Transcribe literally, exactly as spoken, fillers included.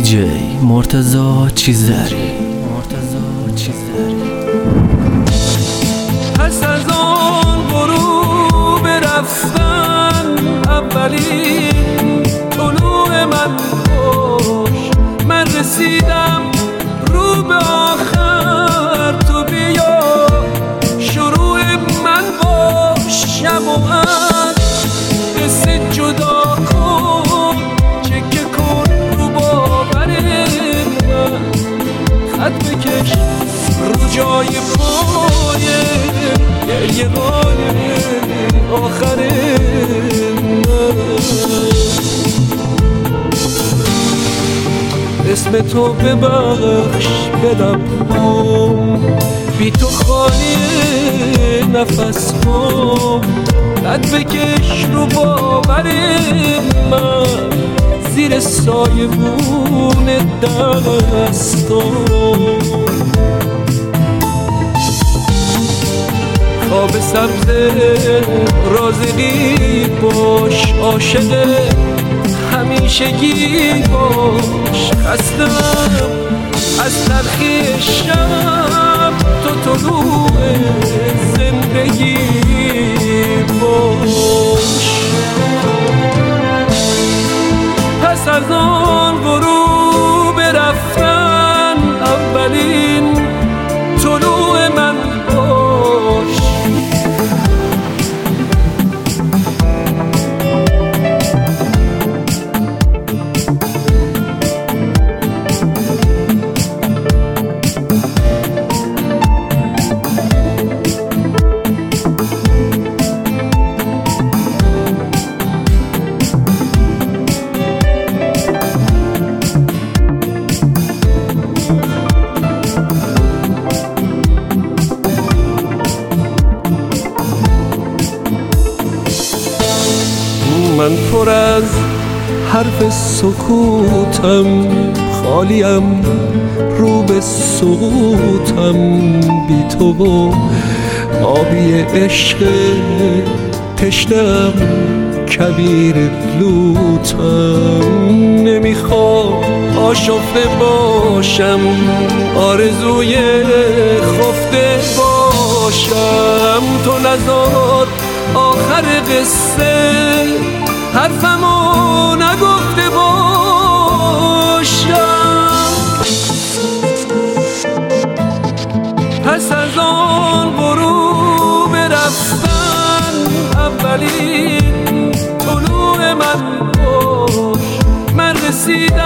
دیجی مرتضی چیزری مرتضی چیزری پس از آن غروب رفتن اولین طلوع من باش، من رسیدم رو به آخر، تو بیا شروع من باش. شب و قصه جدا کن، چکه کن رو باور من، خط بکش رو جای پای گریه های آخر من. اسم تو ببخش به لبام، بی تو خالی نفس هم، قد بکش رو باور من، زیر سایبون دستام. خواب سبز رازقی باش، عاشق همیشگی باش. خستم از تلخی شب، تو طلوع زندگی باش. پس از آن غروب رفتن اولین طلوع من باش. من پر از حرف سکوتم، خالیم رو به سقوطم، بی تو و آبی عشق تشنم، کبیر لوتم. نمیخوام آشفته باشم، آرزوی خفته باشم. تو نزار آخر قصه حرفمو نگفته باشم. پس از آن غروب رفتن اولین طلوع من باش، من رسیدم